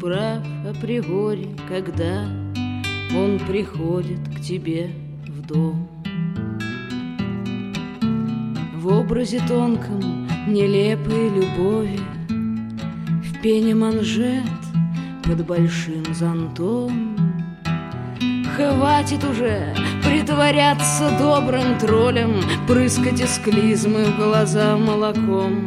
прав априори, когда он приходит к тебе в дом. В образе тонком нелепой любови, в пене манжет под большим зонтом. Хватит уже притворяться добрым троллем, прыскать из клизмы в глаза молоком.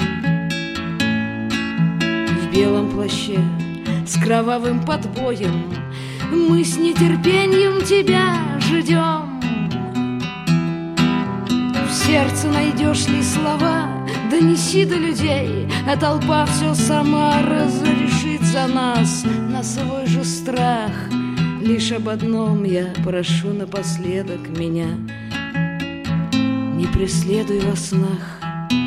В белом плаще с кровавым подбоем мы с нетерпением тебя ждем. В сердце найдешь ли слова, донеси до людей, а толпа все сама разрешит за нас на свой же страх. Лишь об одном я прошу напоследок меня: не преследуй во снах.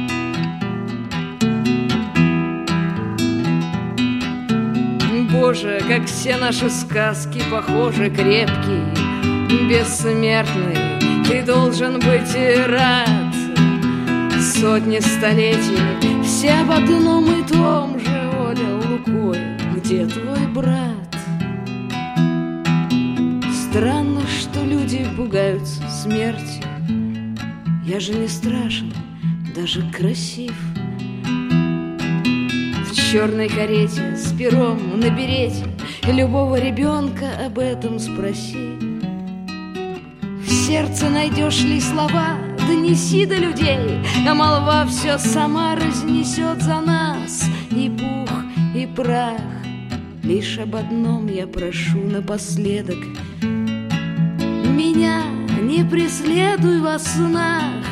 Боже, как все наши сказки похожи, крепкий, бессмертный, ты должен быть рад. Сотни столетий все об одном и том же, Оля Лукойл, где твой брат? Странно, что люди пугаются смерти. Я же не страшен, даже красив. В черной карете с пером на берете любого ребенка об этом спроси. В сердце найдешь ли слова, донеси до людей, а молва все сама разнесет за нас и пух, и прах. Лишь об одном я прошу напоследок: меня не преследуй во снах.